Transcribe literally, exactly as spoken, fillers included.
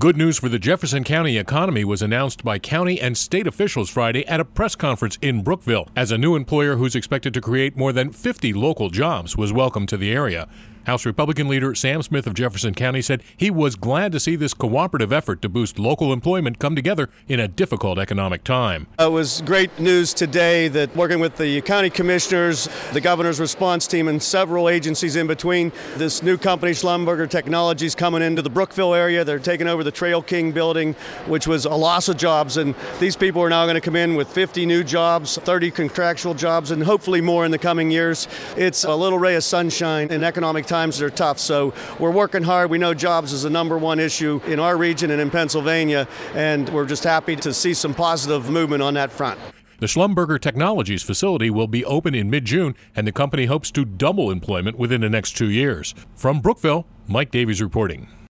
Good news for the Jefferson County economy was announced by county and state officials Friday at a press conference in Brookville, as a new employer who's expected to create more than fifty local jobs was welcomed to the area. House Republican leader Sam Smith of Jefferson County said he was glad to see this cooperative effort to boost local employment come together in a difficult economic time. It was great news today that working with the county commissioners, the governor's response team, and several agencies in between, this new company, Schlumberger Technologies, coming into the Brookville area. They're taking over the Trail King building, which was a loss of jobs, and these people are now going to come in with fifty new jobs, thirty contractual jobs, and hopefully more in the coming years. It's a little ray of sunshine in economic times that are tough, so we're working hard. We know jobs is the number one issue in our region and in Pennsylvania, and we're just happy to see some positive movement on that front. The Schlumberger Technologies facility will be open in mid-June, and the company hopes to double employment within the next two years. From Brookville, Mike Davies reporting.